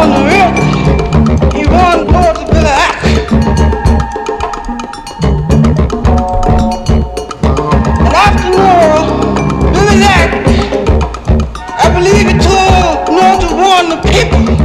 on the river. He run towards the Billy Axe. And after Billy Axe, I believe he told Noah to warn the people.